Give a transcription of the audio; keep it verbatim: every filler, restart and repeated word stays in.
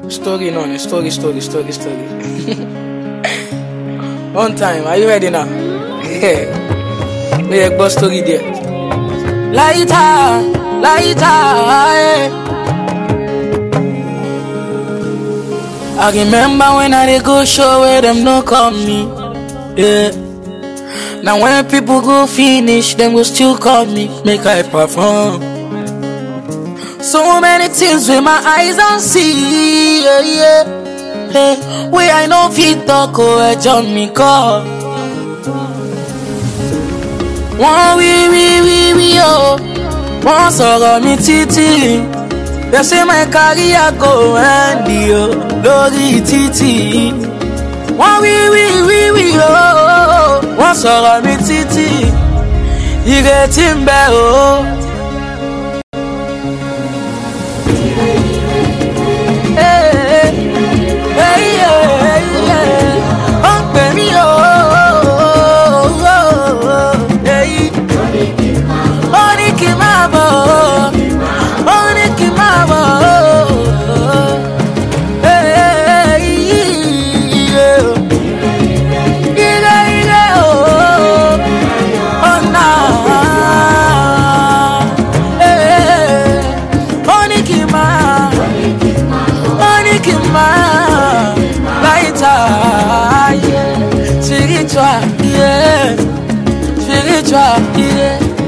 Story, no, story, story, story, story. On time, are you ready now? Yeah. Make a story there. Lighter, lighter, yeah. I remember when I dey go show where them no call me. Yeah. Now when people go finish, them go still call me, make I perform. So many things with my eyes don't see, yeah, yeah. Hey, where I know fit talk, oh, I jump me call. One we we we we oh, one sorrow me titi. They say my career go and oh, glory titi. One we we we we oh, one sorrow me titi. You get him back oh. Yeah, spiritual, yeah.